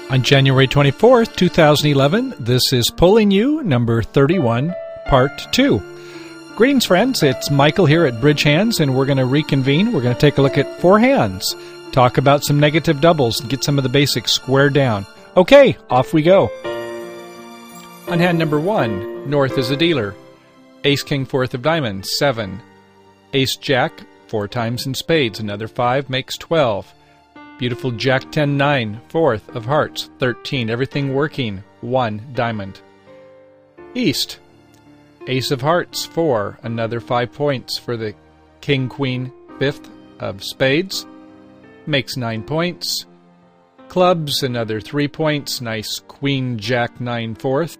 On January 24th, 2011, this is Pulling You, number 31, Part 2. Greetings, friends. It's Michael here at Bridge Hands, and we're going to reconvene. We're going to take a look at four hands, talk about some negative doubles, and get some of the basics squared down. Okay, off we go. On hand number 1, North is a dealer. Ace, King, fourth of diamonds, 7. Ace, Jack, 4 times in spades, another 5 makes 12. Beautiful Jack 10, 9, fourth of hearts, 13. Everything working, 1 diamond. East, Ace of hearts, 4. Another 5 points for the King, Queen, fifth of spades. Makes 9 points. Clubs, another 3 points. Nice Queen, Jack, 9, fourth.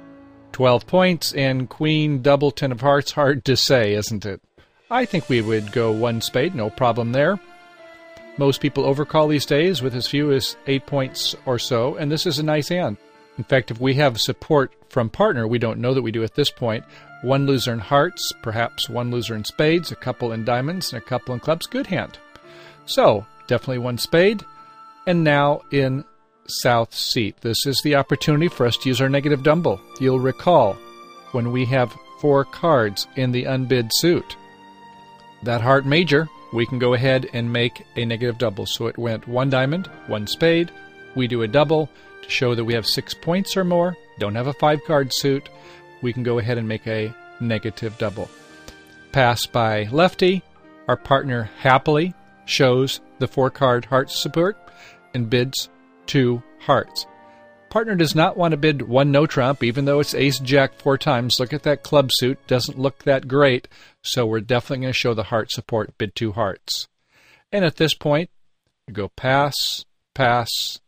12 points. And Queen, double 10 of hearts. Hard to say, isn't it? I think we would go 1 spade, no problem there. Most people overcall these days with as few as 8 points or so, and this is a nice hand. In fact, if we have support from partner, we don't know that we do at this point. 1 loser in hearts, perhaps 1 loser in spades, a couple in diamonds, and a couple in clubs. Good hand. So, definitely 1 spade. And now in South Seat. This is the opportunity for us to use our negative double. You'll recall when we have 4 cards in the unbid suit. That heart major, we can go ahead and make a negative double. So it went 1 diamond, 1 spade. We do a double to show that we have 6 points or more. Don't have a 5-card suit. We can go ahead and make a negative double. Pass by lefty. Our partner happily shows the 4-card heart support and bids 2 hearts. Partner does not want to bid 1 no trump, even though it's ace jack 4 times. Look at that club suit. Doesn't look that great. So we're definitely going to show the heart support, bid 2 hearts. And at this point, we go pass, pass,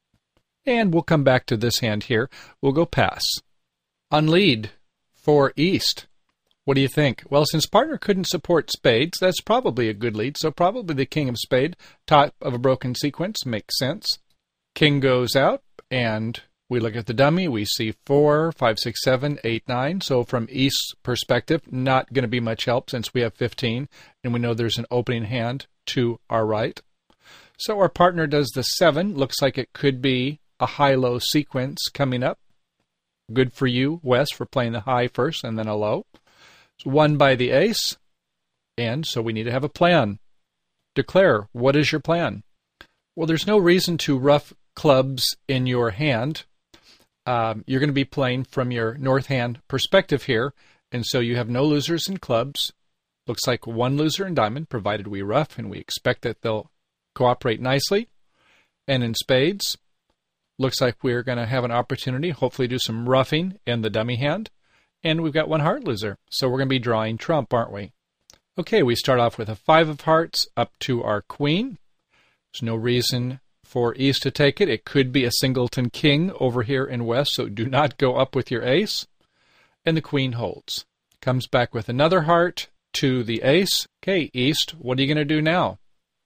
and we'll come back to this hand here. We'll go pass. On lead for East. What do you think? Well, since partner couldn't support spades, that's probably a good lead. So probably the king of spade, top of a broken sequence, makes sense. King goes out, and we look at the dummy. We see 4, 5, 6, 7, 8, 9. So from East's perspective, not going to be much help since we have 15, and we know there's an opening hand to our right. So our partner does the 7. Looks like it could be a high-low sequence coming up. Good for you, Wes, for playing the high first and then a low. It's 1 by the ace, and so we need to have a plan. Declare, what is your plan? Well, there's no reason to rough clubs in your hand. You're going to be playing from your north hand perspective here, and so you have no losers in clubs. Looks like 1 loser in diamond, provided we rough, and we expect that they'll cooperate nicely. And in spades, looks like we're going to have an opportunity, hopefully do some roughing in the dummy hand, and we've got 1 heart loser, so we're going to be drawing trump, aren't we? Okay, we start off with a 5 of hearts up to our queen. There's no reason for East to take it. It could be a singleton king over here in West, so do not go up with your ace. And the queen holds. Comes back with another heart to the ace. Okay, East, what are you going to do now?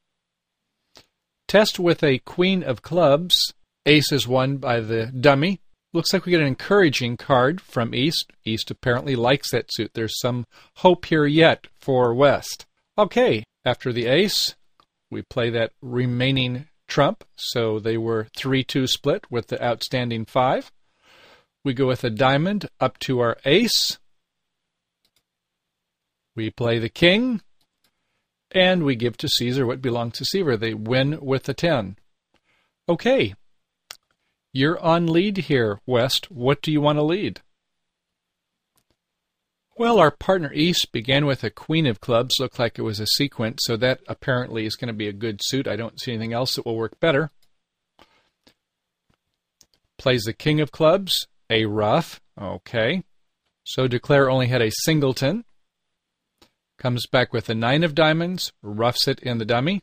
Test with a queen of clubs. Ace is won by the dummy. Looks like we get an encouraging card from East. East apparently likes that suit. There's some hope here yet for West. Okay, after the ace, we play that remaining trump, so they were 3-2 split with the outstanding 5. We go with a diamond up to our ace. We play the king, and we give to Caesar what belongs to Caesar. They win with the 10. Okay, you're on lead here, West. What do you want to lead? Well, our partner East began with a queen of clubs. Looked like it was a sequence, so that apparently is going to be a good suit. I don't see anything else that will work better. Plays the king of clubs, a ruff. Okay. So Declare only had a singleton. Comes back with a 9 of diamonds, roughs it in the dummy.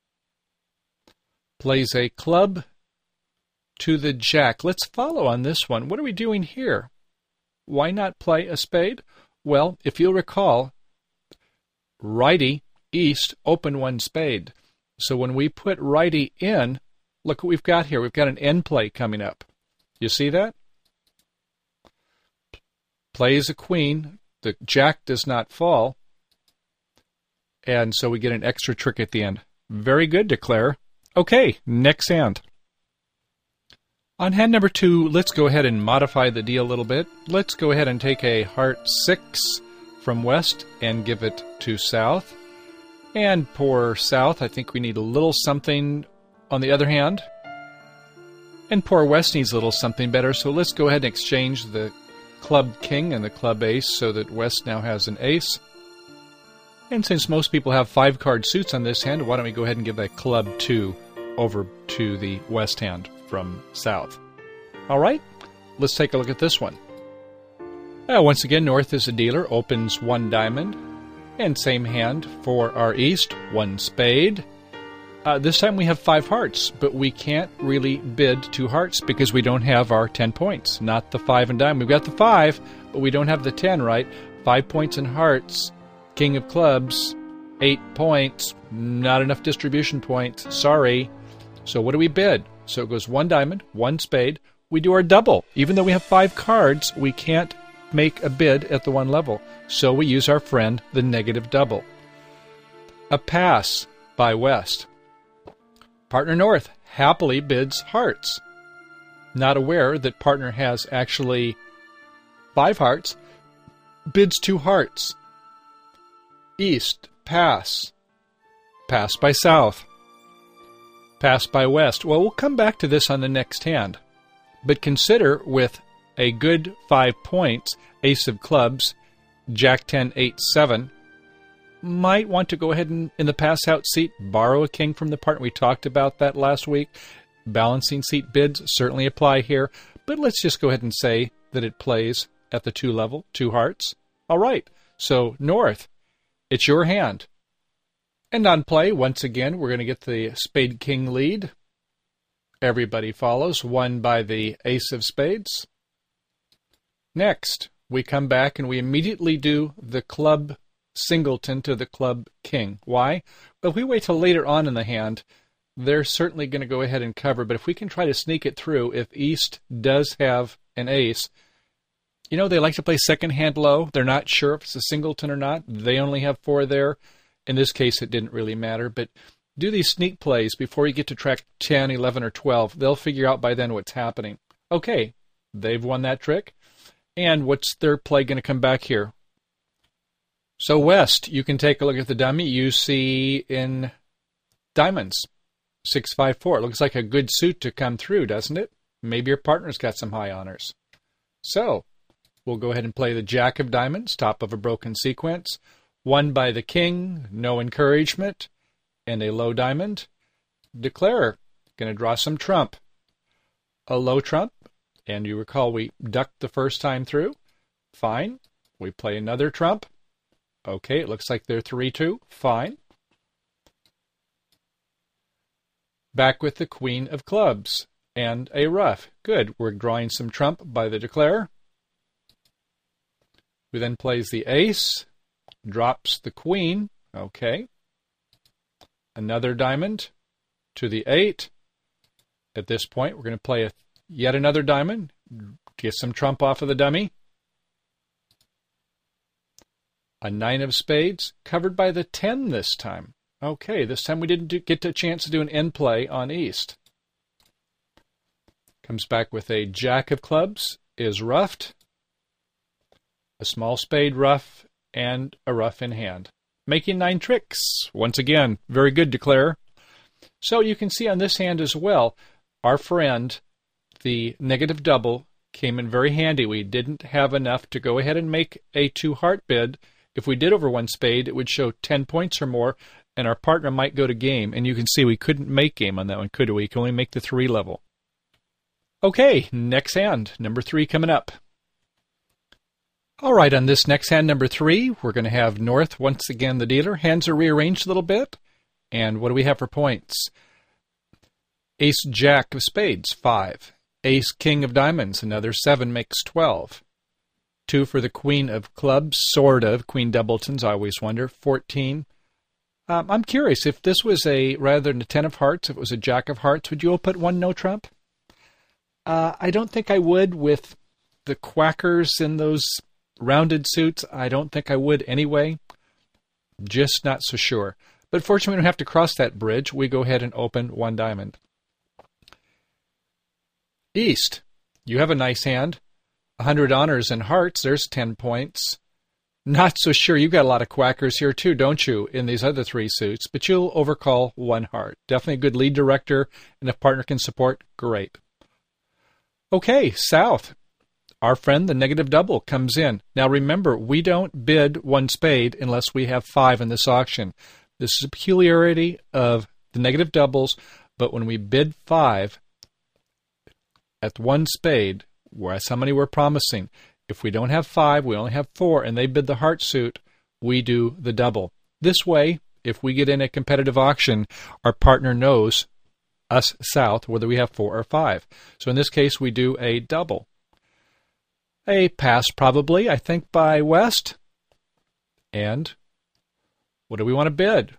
Plays a club to the jack. Let's follow on this one. What are we doing here? Why not play a spade? Well, if you'll recall, righty, East, open 1 spade. So when we put righty in, look what we've got here. We've got an end play coming up. You see that? Plays a queen. The jack does not fall. And so we get an extra trick at the end. Very good, Declare. Okay, next hand. On hand number 2, let's go ahead and modify the deal a little bit. Let's go ahead and take a heart 6 from west and give it to south. And poor south, I think we need a little something on the other hand. And poor west needs a little something better, so let's go ahead and exchange the club king and the club ace so that west now has an ace. And since most people have 5-card suits on this hand, why don't we go ahead and give that club 2 over to the west hand from south. All right, let's take a look at this one. Once again, north is a dealer, opens 1 diamond, and same hand for our east, 1 spade. This time we have 5 hearts, but we can't really bid 2 hearts because we don't have our 10 points, not the 5 and dime. We've got the 5, but we don't have the 10, right? 5 points in hearts, king of clubs, 8 points, not enough distribution points, sorry. So what do we bid? So it goes 1 diamond, 1 spade. We do our double. Even though we have 5 cards, we can't make a bid at the 1 level. So we use our friend, the negative double. A pass by west. Partner north happily bids hearts. Not aware that partner has actually 5 hearts, bids 2 hearts. East, pass. Pass by south. Pass by west. Well, we'll come back to this on the next hand. But consider with a good 5 points, ace of clubs, jack 10, 8, 7, might want to go ahead and, in the pass-out seat, borrow a king from the partner. We talked about that last week. Balancing seat bids certainly apply here. But let's just go ahead and say that it plays at the 2 level, 2 hearts. All right, so north, it's your hand. And on play, once again, we're going to get the spade king lead. Everybody follows, won by the ace of spades. Next, we come back and we immediately do the club singleton to the club king. Why? Well, if we wait till later on in the hand, they're certainly going to go ahead and cover. But if we can try to sneak it through, if east does have an ace, you know, they like to play second hand low. They're not sure if it's a singleton or not. They only have 4 there. In this case, it didn't really matter. But do these sneak plays before you get to track 10, 11, or 12. They'll figure out by then what's happening. Okay, they've won that trick. And what's their play going to come back here? So west, you can take a look at the dummy. You see in diamonds, 6, 5, 4. It looks like a good suit to come through, doesn't it? Maybe your partner's got some high honors. So we'll go ahead and play the jack of diamonds, top of a broken sequence. Won by the king, no encouragement, and a low diamond. Declare, going to draw some trump. A low trump, and you recall we ducked the first time through. Fine. We play another trump. Okay, it looks like they're 3-2. Fine. Back with the queen of clubs and a ruff. Good. We're drawing some trump by the declare. We then plays the ace. Drops the queen. Okay. Another diamond to the 8. At this point, we're going to play yet another diamond. Get some trump off of the dummy. A 9 of spades, covered by the 10 this time. Okay, this time we didn't get a chance to do an end play on east. Comes back with a jack of clubs, is ruffed. A small spade ruff, and a ruff in hand. Making 9 tricks. Once again, very good, declare. So you can see on this hand as well, our friend, the negative double, came in very handy. We didn't have enough to go ahead and make a 2-heart bid. If we did over 1 spade, it would show 10 points or more, and our partner might go to game. And you can see we couldn't make game on that one, could we? We can only make the 3 level. Okay, next hand, number 3 coming up. All right, on this next hand, number 3, we're going to have north, once again, the dealer. Hands are rearranged a little bit. And what do we have for points? Ace, jack of spades, 5. Ace, king of diamonds, another 7 makes 12. 2 for the queen of clubs, sort of. Queen doubletons, I always wonder. 14. I'm curious, if this was rather than a 10 of hearts, if it was a jack of hearts, would you all put 1 no trump? I don't think I would with the quackers in those rounded suits. I don't think I would anyway. Just not so sure. But fortunately, we don't have to cross that bridge. We go ahead and open 1 diamond. East, you have a nice hand. 100 honors and hearts, there's 10 points. Not so sure. You've got a lot of quackers here too, don't you, in these other 3 suits, but you'll overcall 1 heart. Definitely a good lead director, and if partner can support, great. Okay, South. Our friend, the negative double, comes in. Now remember, we don't bid 1 spade unless we have 5 in this auction. This is a peculiarity of the negative doubles, but when we bid 5 at 1 spade, whereas how many we're promising, if we don't have 5, we only have 4, and they bid the heart suit, we do the double. This way, if we get in a competitive auction, our partner knows, us South, whether we have 4 or 5. So in this case, we do a double. A pass probably, I think, by West. And what do we want to bid?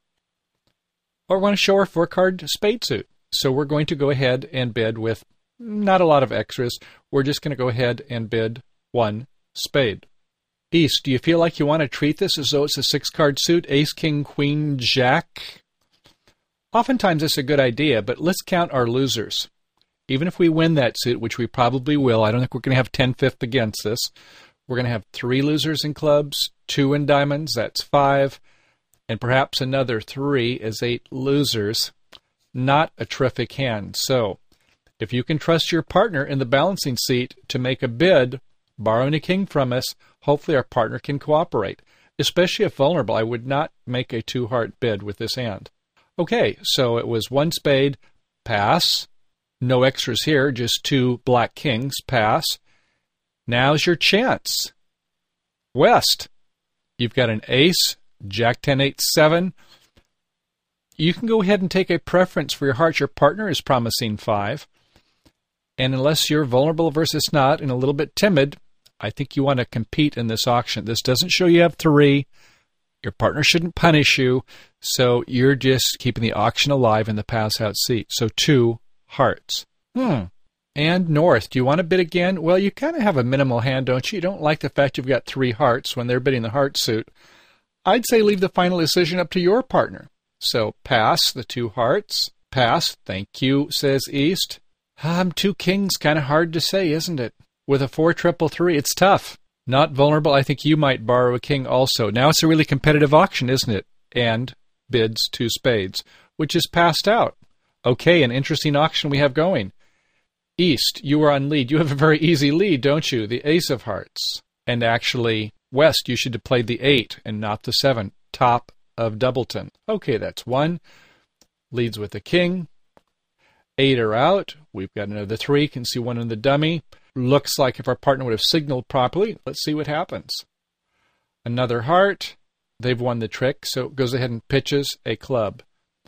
Or we want to show our 4-card spade suit. So we're going to go ahead and bid with not a lot of extras. We're just going to go ahead and bid 1 spade. East, do you feel like you want to treat this as though it's a 6-card suit? Ace, King, Queen, Jack? Oftentimes it's a good idea, but let's count our losers. Even if we win that suit, which we probably will, I don't think we're going to have 10/5 against this. We're going to have 3 losers in clubs, 2 in diamonds, that's 5, and perhaps another 3 is 8 losers. Not a terrific hand. So, if you can trust your partner in the balancing seat to make a bid, borrowing a king from us, hopefully our partner can cooperate. Especially if vulnerable, I would not make a 2-heart bid with this hand. Okay, so it was 1 spade, pass. No extras here, just 2 black kings, pass. Now's your chance. West, you've got an ace, Jack 10, 8, 7. You can go ahead and take a preference for your heart. Your partner is promising 5. And unless you're vulnerable versus not and a little bit timid, I think you want to compete in this auction. This doesn't show you have 3. Your partner shouldn't punish you, so you're just keeping the auction alive in the pass-out seat. So 2 hearts. And North, do you want to bid again? Well, you kind of have a minimal hand, don't you? You don't like the fact you've got 3 hearts when they're bidding the heart suit. I'd say leave the final decision up to your partner. So pass the 2 hearts. Pass, thank you, says East. 2 kings, kind of hard to say, isn't it? With a 4 triple 3, it's tough. Not vulnerable, I think you might borrow a king also. Now it's a really competitive auction, isn't it? And bids 2 spades, which is passed out. Okay, an interesting auction we have going. East, you are on lead. You have a very easy lead, don't you? The ace of hearts. And actually, West, you should have played the 8 and not the 7. Top of Doubleton. Okay, that's 1. Leads with the king. 8 are out. We've got another 3. Can see 1 in the dummy. Looks like if our partner would have signaled properly. Let's see what happens. Another heart. They've won the trick, so it goes ahead and pitches a club.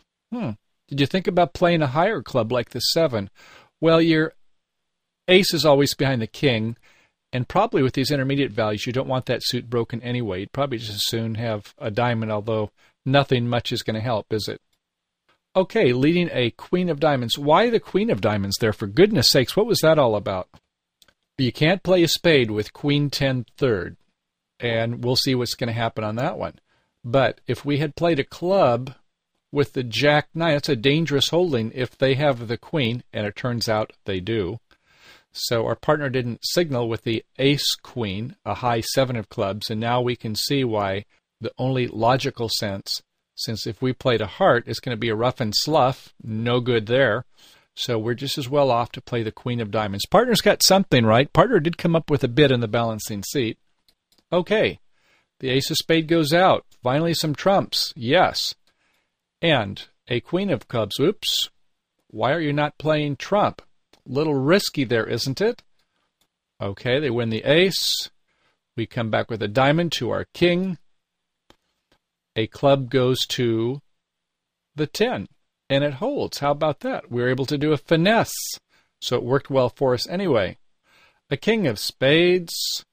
Did you think about playing a higher club like the 7? Well, your ace is always behind the king, and probably with these intermediate values, you don't want that suit broken anyway. You'd probably just as soon have a diamond, although nothing much is going to help, is it? Okay, leading a queen of diamonds. Why the queen of diamonds there? For goodness sakes, what was that all about? You can't play a spade with queen 10 third, and we'll see what's going to happen on that one. But if we had played a club with the jack 9, it's a dangerous holding if they have the queen, and it turns out they do. So our partner didn't signal with the ace queen, a high 7 of clubs, and now we can see why the only logical sense, since if we played a heart, it's going to be a rough and slough, no good there. So we're just as well off to play the queen of diamonds. Partner's got something right. Partner did come up with a bid in the balancing seat. Okay, the ace of spade goes out. Finally some trumps, yes. And a queen of clubs. Oops, why are you not playing trump? Little risky there, isn't it? Okay, they win the ace. We come back with a diamond to our king. A club goes to the 10, and it holds. How about that? We were able to do a finesse, so it worked well for us anyway. A king of spades.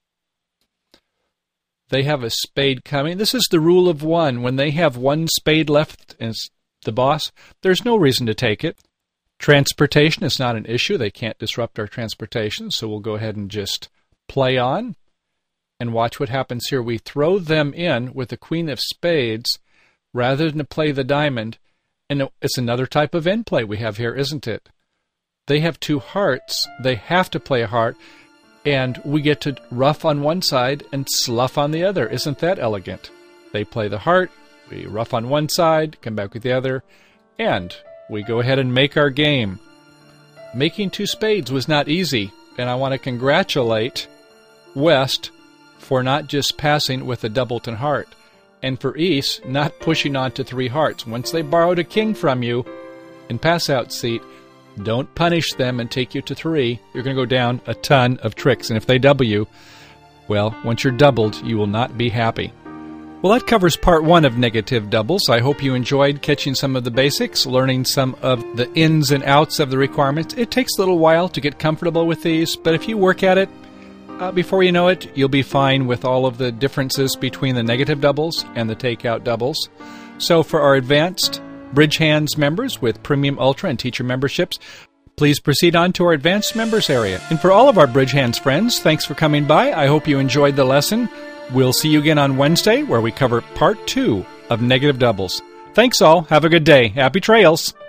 They have a spade coming. This is the rule of 1. When they have 1 spade left as the boss, there's no reason to take it. Transportation is not an issue. They can't disrupt our transportation, so we'll go ahead and just play on and watch what happens here. We throw them in with the queen of spades rather than to play the diamond, and it's another type of end play we have here, isn't it? they have 2 hearts. They have to play a heart, and we get to ruff on one side and slough on the other. Isn't that elegant? They play the heart, we ruff on one side, come back with the other, and we go ahead and make our game. Making 2 spades was not easy, and I want to congratulate West for not just passing with a doubleton heart, and for East not pushing on to 3 hearts. Once they borrowed a king from you in pass-out seat, don't punish them and take you to 3. You're going to go down a ton of tricks, and if they double you, well, once you're doubled, you will not be happy. Well, that covers part 1 of negative doubles. I hope you enjoyed catching some of the basics, learning some of the ins and outs of the requirements. It takes a little while to get comfortable with these, but if you work at it, before you know it, you'll be fine with all of the differences between the negative doubles and the takeout doubles. So for our advanced Bridge Hands members with Premium Ultra and Teacher memberships, please proceed on to our advanced members area. And for all of our Bridge Hands friends, thanks for coming by. I hope you enjoyed the lesson. We'll see you again on Wednesday, where we cover part 2 of negative doubles. Thanks all. Have a good day. Happy trails.